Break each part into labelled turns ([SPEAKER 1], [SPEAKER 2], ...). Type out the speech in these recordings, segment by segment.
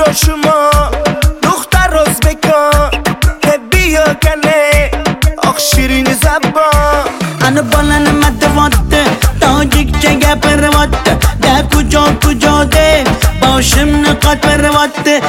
[SPEAKER 1] کجا شما دختر ازبکان که بیا کنه آخ شیرین زبان
[SPEAKER 2] انا بالن مدواته تاجیک چگه پرواته ده کجا ده باشم نقاط پرواته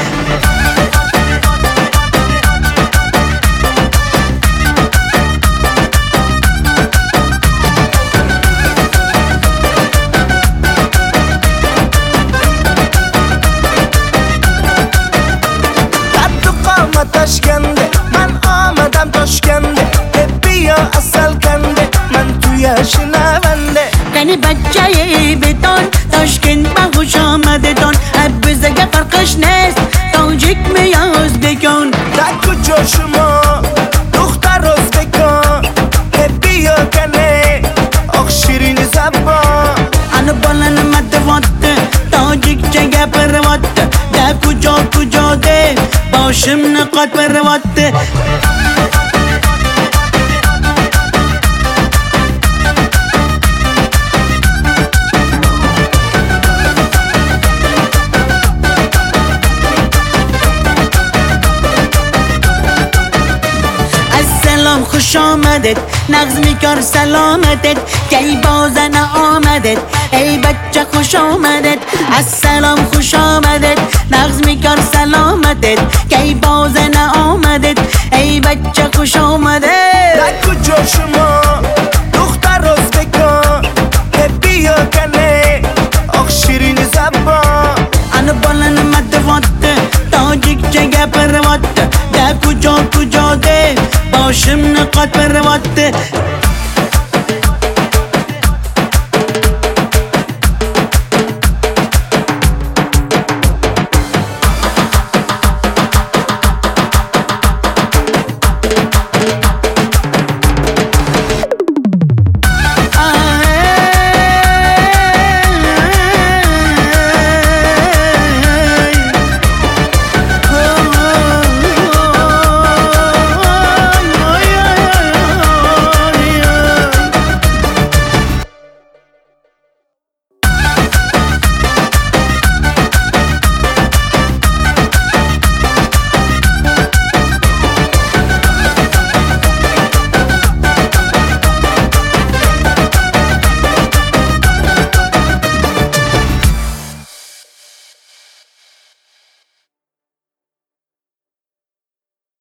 [SPEAKER 1] تاشکنده من آمدم تاشکنده بیا اصل کنده من توی شنونده
[SPEAKER 2] کنی بچه بیتون تاشکند با خوش آمده تون بزگه فرقش نیست تاجیک میاز بکن
[SPEAKER 1] در کجا شما دختر ازبکان بیا کنه آخ شیرین زبان
[SPEAKER 2] انا بالن مدواته تاجیک چگه پرواته ده کجا ده باشم نقاط پرواته السلام خوش آمدید نغز میکار سلامتت کی بازن آمدید ای بچه خوش آمدید السلام خوش آمدید نغز میکار سلامتت کی بازن آمدید ای بچه خوش آمدید
[SPEAKER 1] در کجا شما دختر ازبکان بیا کنه آخ شیرین زبان
[SPEAKER 2] انا بالن مدواته تاجیک چگه پرواته ده کجا ده باشم نقاط پرواته